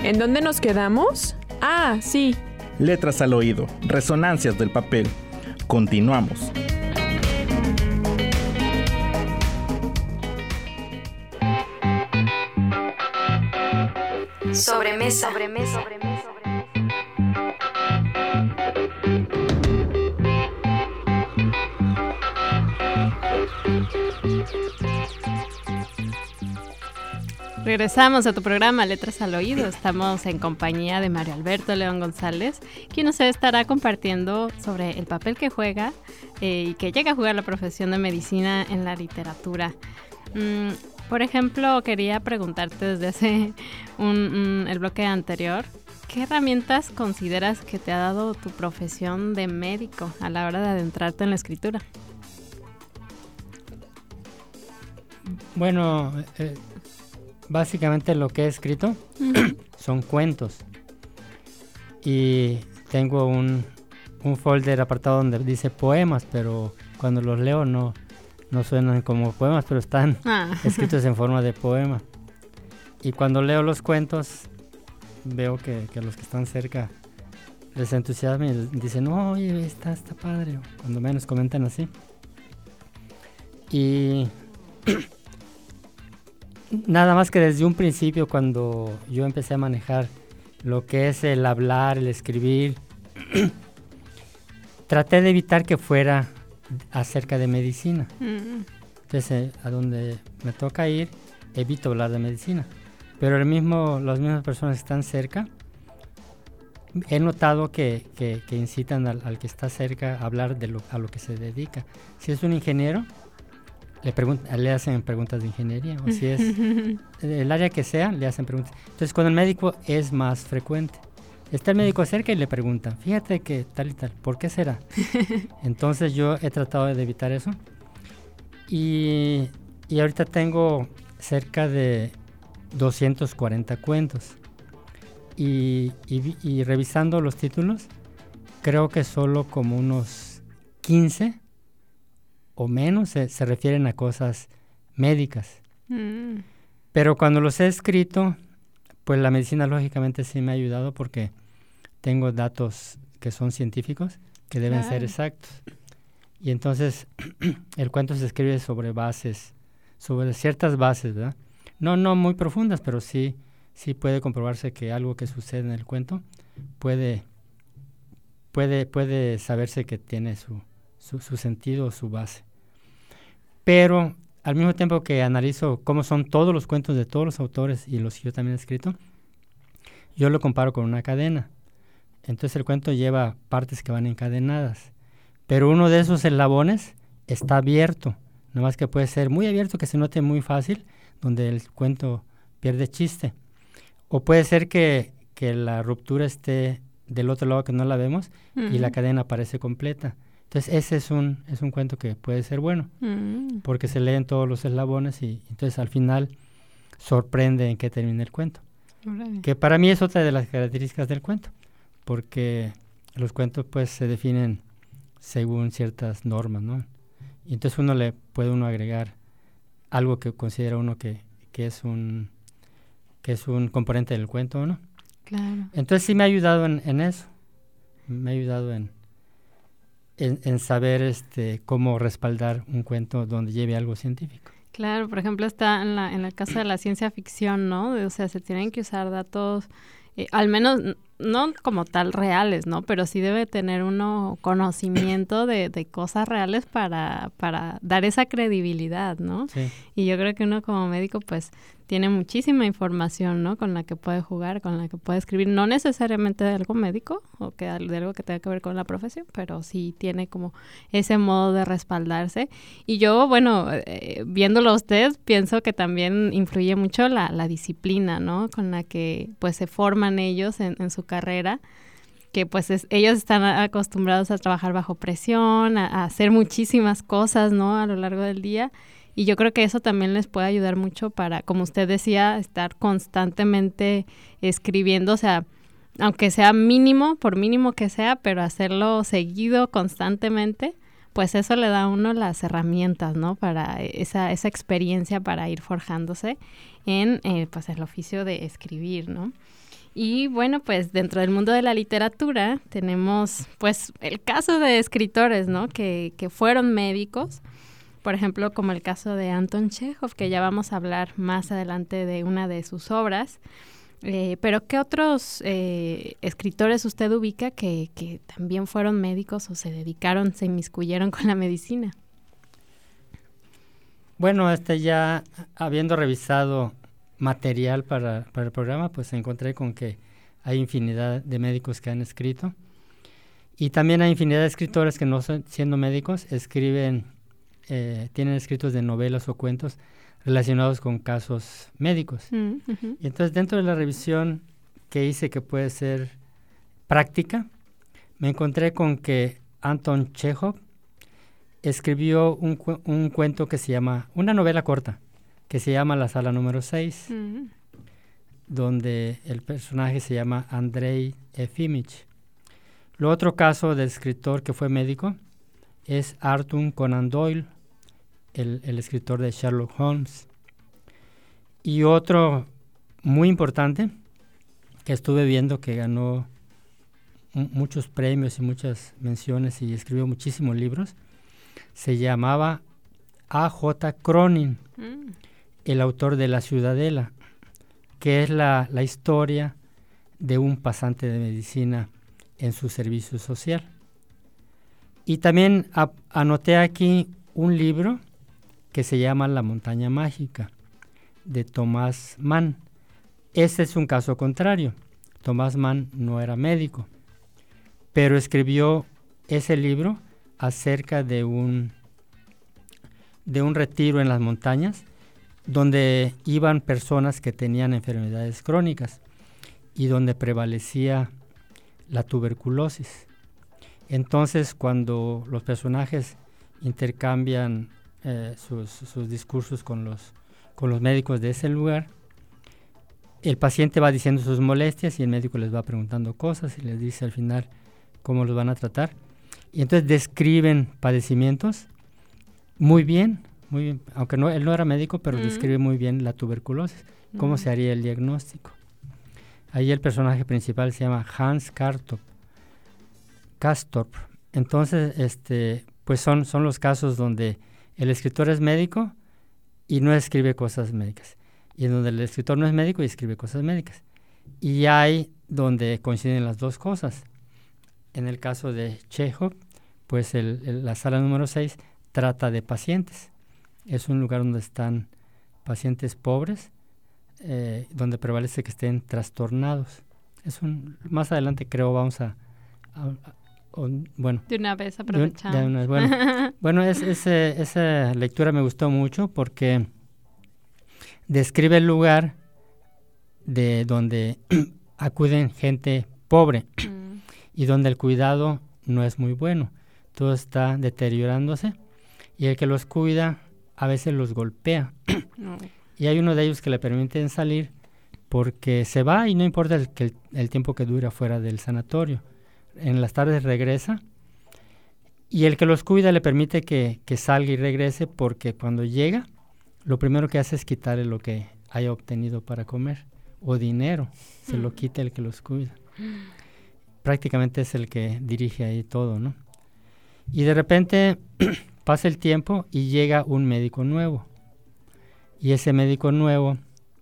¿En dónde nos quedamos? Ah, sí. Letras al oído, resonancias del papel. Continuamos. Sobremesa. Regresamos a tu programa Letras al Oído. Estamos en compañía de Mario Alberto León González, quien nos estará compartiendo sobre el papel que juega y que llega a jugar la profesión de medicina en la literatura. Por ejemplo, quería preguntarte desde hace el bloque anterior, ¿qué herramientas consideras que te ha dado tu profesión de médico a la hora de adentrarte en la escritura? Bueno, básicamente lo que he escrito son cuentos. Y tengo un folder apartado donde dice poemas, pero cuando los leo no suenan como poemas, pero están escritos en forma de poema. Y cuando leo los cuentos, veo que los que están cerca les entusiasma y dicen, oye, está padre, cuando menos comentan así. Y nada más que desde un principio, cuando yo empecé a manejar lo que es el hablar, el escribir, traté de evitar que fuera acerca de medicina. Entonces, a donde me toca ir, evito hablar de medicina. Pero las mismas personas que están cerca, he notado que incitan al que está cerca a hablar a lo que se dedica. Si es un ingeniero, le hacen preguntas de ingeniería, o si es el área que sea, le hacen preguntas. Entonces, con el médico es más frecuente. Está el médico cerca y le preguntan, fíjate que tal y tal, ¿por qué será? Entonces yo he tratado de evitar eso. Y ahorita tengo cerca de 240 cuentos. Y revisando los títulos, creo que solo como unos 15 o menos se refieren a cosas médicas. Pero cuando los he escrito, pues la medicina lógicamente sí me ha ayudado porque tengo datos que son científicos, que deben ser exactos. Y entonces el cuento se escribe sobre ciertas bases, ¿verdad? No muy profundas, pero sí puede comprobarse que algo que sucede en el cuento puede saberse que tiene su sentido, su base. Pero al mismo tiempo que analizo cómo son todos los cuentos de todos los autores y los que yo también he escrito, yo lo comparo con una cadena. Entonces el cuento lleva partes que van encadenadas, pero uno de esos eslabones está abierto, nada más que puede ser muy abierto, que se note muy fácil, donde el cuento pierde chiste. O puede ser que la ruptura esté del otro lado que no la vemos y la cadena aparece completa. Entonces ese es un cuento que puede ser bueno, porque se leen todos los eslabones y entonces al final sorprende en qué termina el cuento. Que para mí es otra de las características del cuento, porque los cuentos pues se definen según ciertas normas, ¿no? Y entonces le puede agregar algo que considera uno que es un componente del cuento, ¿no? Claro. Entonces sí me ha ayudado en eso, me ha ayudado en saber cómo respaldar un cuento donde lleve algo científico. Claro, por ejemplo, está en el caso de la ciencia ficción, ¿no? O sea, se tienen que usar datos, al menos no como tal reales, ¿no? Pero sí debe tener uno conocimiento de cosas reales para dar esa credibilidad, ¿no? Sí. Y yo creo que uno como médico, pues, tiene muchísima información, ¿no? Con la que puede jugar, con la que puede escribir, no necesariamente de algo médico o de algo que tenga que ver con la profesión, pero sí tiene como ese modo de respaldarse. Y yo, bueno, viéndolo a usted, pienso que también influye mucho la disciplina, ¿no? Con la que pues se forman ellos en su carrera, que pues ellos están acostumbrados a trabajar bajo presión, a hacer muchísimas cosas, ¿no? A lo largo del día. Y yo creo que eso también les puede ayudar mucho para, como usted decía, estar constantemente escribiendo, o sea, aunque sea mínimo, por mínimo que sea, pero hacerlo seguido, constantemente, pues eso le da a uno las herramientas, ¿no? Para esa experiencia para ir forjándose en pues el oficio de escribir, ¿no? Y bueno, pues dentro del mundo de la literatura tenemos pues el caso de escritores, ¿no? Que fueron médicos, por ejemplo, como el caso de Anton Chekhov, que ya vamos a hablar más adelante de una de sus obras. Pero ¿qué otros escritores usted ubica que también fueron médicos o se inmiscuyeron con la medicina? Bueno, ya habiendo revisado material para el programa, pues encontré con que hay infinidad de médicos que han escrito y también hay infinidad de escritores que no siendo médicos escriben, tienen escritos de novelas o cuentos relacionados con casos médicos. Y entonces dentro de la revisión que hice, que puede ser práctica, me encontré con que Anton Chekhov escribió un cuento que se llama, una novela corta, que se llama La Sala número 6, donde el personaje se llama Andrei Efimich. Lo otro caso de escritor que fue médico es Arthur Conan Doyle, el escritor de Sherlock Holmes. Y otro muy importante que estuve viendo que ganó muchos premios y muchas menciones y escribió muchísimos libros, se llamaba A.J. Cronin, el autor de La Ciudadela, que es la historia de un pasante de medicina en su servicio social. Y también anoté aquí un libro que se llama La Montaña Mágica, de Thomas Mann. Este es un caso contrario. Thomas Mann no era médico, pero escribió ese libro acerca de un retiro en las montañas donde iban personas que tenían enfermedades crónicas y donde prevalecía la tuberculosis. Entonces, cuando los personajes intercambian sus discursos con los médicos de ese lugar, el paciente va diciendo sus molestias y el médico les va preguntando cosas y les dice al final cómo los van a tratar. Y entonces describen padecimientos muy bien, aunque él no era médico, pero describe muy bien la tuberculosis, cómo se haría el diagnóstico. Ahí el personaje principal se llama Hans Castorp. Entonces, pues son los casos donde el escritor es médico y no escribe cosas médicas, y en donde el escritor no es médico y escribe cosas médicas. Y hay donde coinciden las dos cosas. En el caso de Chekhov, pues la sala número 6 trata de pacientes. Es un lugar donde están pacientes pobres, donde prevalece que estén trastornados. Más adelante creo vamos a bueno. De una vez aprovechamos. Bueno, esa lectura me gustó mucho porque describe el lugar de donde acuden gente pobre y donde el cuidado no es muy bueno. Todo está deteriorándose y el que los cuida a veces los golpea. Y hay uno de ellos que le permiten salir porque se va y no importa el tiempo que dura fuera del sanatorio. En las tardes regresa y el que los cuida le permite que salga y regrese porque cuando llega lo primero que hace es quitarle lo que haya obtenido para comer o dinero, se lo quita el que los cuida. Prácticamente es el que dirige ahí todo, ¿no? Y de repente pasa el tiempo y llega un médico nuevo y ese médico nuevo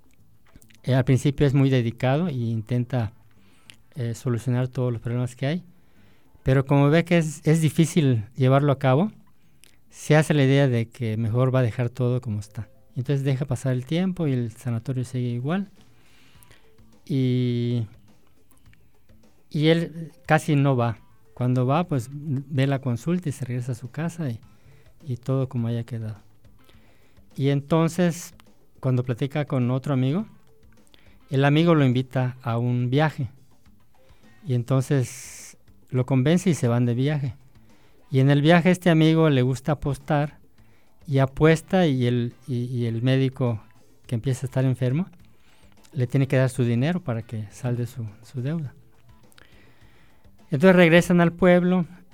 al principio es muy dedicado e intenta solucionar todos los problemas que hay, pero como ve que es difícil llevarlo a cabo, se hace la idea de que mejor va a dejar todo como está. Entonces deja pasar el tiempo y el sanatorio sigue igual. Y él casi no va. Cuando va, pues ve la consulta y se regresa a su casa y todo como haya quedado. Y entonces, cuando platica con otro amigo, el amigo lo invita a un viaje. Y entonces lo convence y se van de viaje. Y en el viaje este amigo le gusta apostar y apuesta y el médico que empieza a estar enfermo le tiene que dar su dinero para que salde su deuda. Entonces regresan al pueblo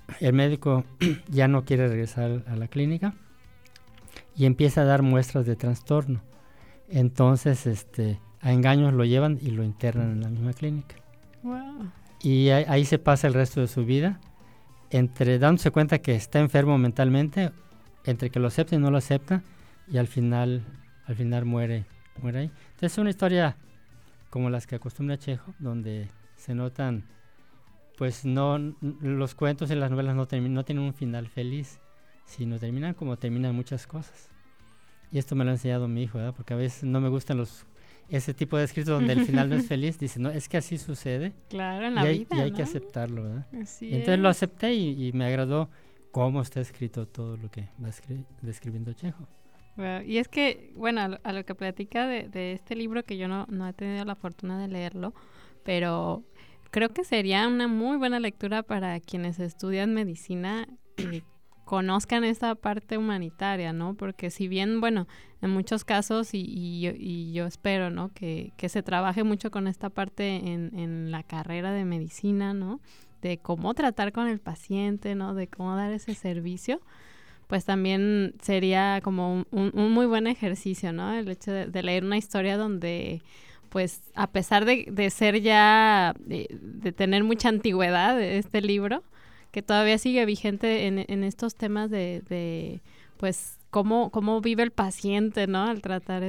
el médico ya no quiere regresar a la clínica y empieza a dar muestras de trastorno. Entonces, a engaños lo llevan y lo internan en la misma clínica. Wow. Y ahí se pasa el resto de su vida, entre dándose cuenta que está enfermo mentalmente, entre que lo acepta y no lo acepta, y al final muere ahí. Entonces es una historia como las que acostumbra Chekhov, donde se notan, pues los cuentos y las novelas no tienen un final feliz, sino terminan como terminan muchas cosas. Y esto me lo ha enseñado mi hijo, ¿verdad? Porque a veces no me gustan ese tipo de escritos donde el final no es feliz. Dice, no, es que así sucede. Claro, en la vida, y hay ¿no? que aceptarlo, ¿verdad? Así Entonces es. lo acepté y me agradó cómo está escrito todo lo que va describiendo Chekhov. Wow. Y es que, bueno, a lo que platica de este libro, que yo no he tenido la fortuna de leerlo, pero creo que sería una muy buena lectura para quienes estudian medicina y conozcan esta parte humanitaria, ¿no? Porque si bien, bueno, en muchos casos, y yo espero, ¿no? Que se trabaje mucho con esta parte en la carrera de medicina, ¿no? De cómo tratar con el paciente, ¿no? De cómo dar ese servicio, pues también sería como un muy buen ejercicio, ¿no? El hecho de leer una historia donde, pues, a pesar de ser ya, de tener mucha antigüedad este libro, que todavía sigue vigente en estos temas de pues, cómo vive el paciente, ¿no? Al tratar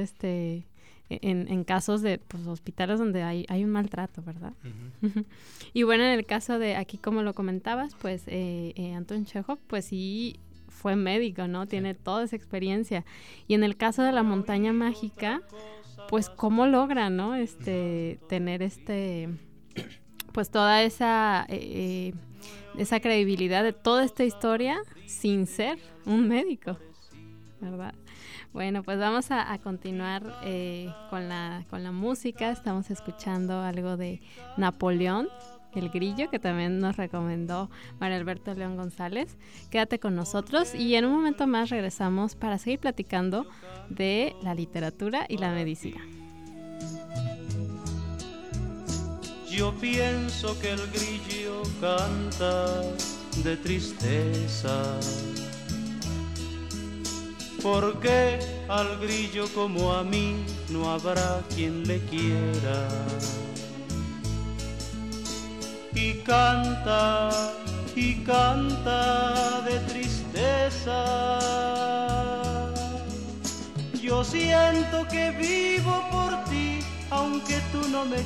en casos de, pues, hospitales donde hay un maltrato, ¿verdad? Uh-huh. Y bueno, en el caso de aquí, como lo comentabas, pues, Anton Chekhov, pues sí fue médico, ¿no? Tiene toda esa experiencia. Y en el caso de La montaña mágica, pues, ¿cómo logra, ¿no? Tener pues, toda esa credibilidad de toda esta historia sin ser un médico, ¿verdad? Bueno, pues vamos a continuar con la música. Estamos escuchando algo de Napoleón, El Grillo, que también nos recomendó Mario Alberto León González. Quédate con nosotros y en un momento más regresamos para seguir platicando de la literatura y la medicina. Yo pienso que el grillo canta de tristeza, porque al grillo como a mí no habrá quien le quiera. Y canta de tristeza. Yo siento que vivo por ti, aunque tú no me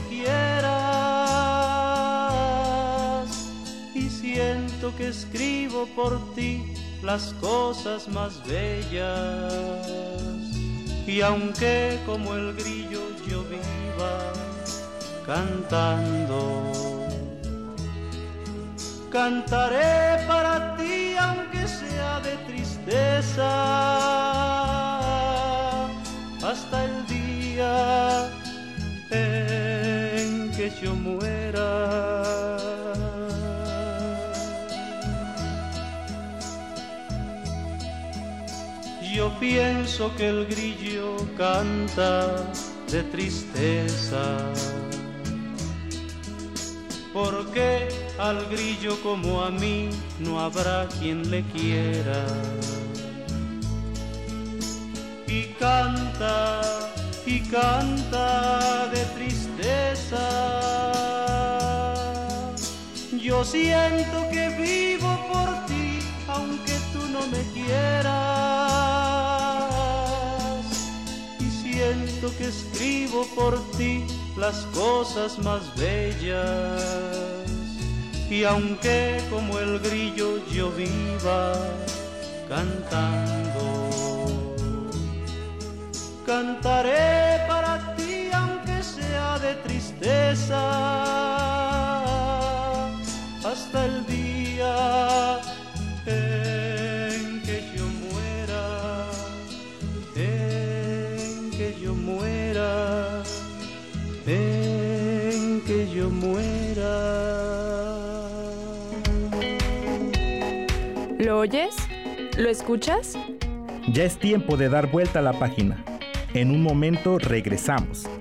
quieras, y siento que escribo por ti las cosas más bellas. Y aunque como el grillo yo viva cantando, cantaré para ti aunque sea de tristeza, hasta el día en que yo muera. Yo pienso que el grillo canta de tristeza, porque al grillo como a mí no habrá quien le quiera. Y canta de tristeza. Yo siento que vivo por ti, aunque tú no me quieras, y siento que escribo por ti las cosas más bellas. Y aunque como el grillo yo viva cantando, cantaré para ti aunque sea de tristeza, hasta el día en que yo muera, en que yo muera, en que yo muera. ¿Lo oyes? ¿Lo escuchas? Ya es tiempo de dar vuelta a la página. En un momento regresamos.